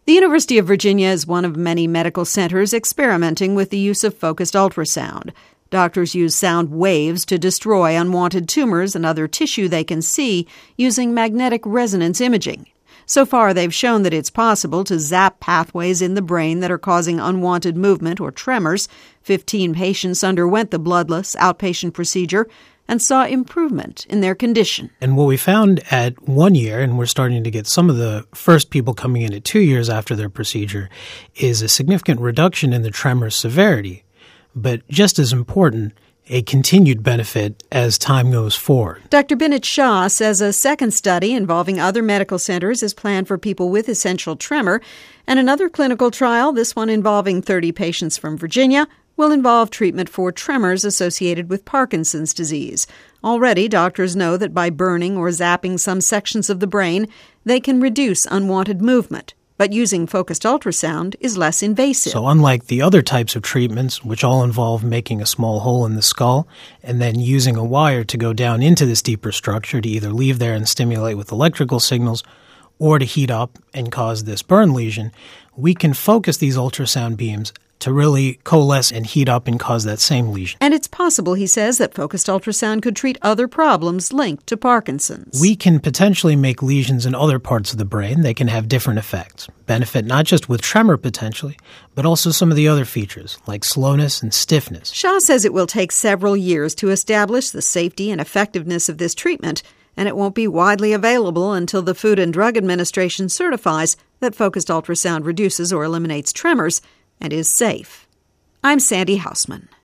The University of Virginia is one of many medical centers experimenting with the use of focused ultrasound. Doctors use sound waves to destroy unwanted tumors and other tissue they can see using magnetic resonance imaging. So far, they've shown that it's possible to zap pathways in the brain that are causing unwanted movement or tremors. 15 patients underwent the bloodless outpatient procedure and saw improvement in their condition. And what we found at 1 year, and we're starting to get some of the first people coming in at 2 years after their procedure, is a significant reduction in the tremor severity. But just as important, a continued benefit as time goes forward. Dr. Binit Shah says a second study involving other medical centers is planned for people with essential tremor, and another clinical trial, this one involving 30 patients from Virginia, will involve treatment for tremors associated with Parkinson's disease. Already, doctors know that by burning or zapping some sections of the brain, they can reduce unwanted movement. But using focused ultrasound is less invasive. So unlike the other types of treatments, which all involve making a small hole in the skull and then using a wire to go down into this deeper structure to either leave there and stimulate with electrical signals or to heat up and cause this burn lesion, we can focus these ultrasound beams to really coalesce and heat up and cause that same lesion. And it's possible, he says, that focused ultrasound could treat other problems linked to Parkinson's. We can potentially make lesions in other parts of the brain. They can have different effects. Benefit not just with tremor potentially, but also some of the other features like slowness and stiffness. Shah says it will take several years to establish the safety and effectiveness of this treatment, and it won't be widely available until the Food and Drug Administration certifies that focused ultrasound reduces or eliminates tremors and is safe. I'm Sandy Hausman.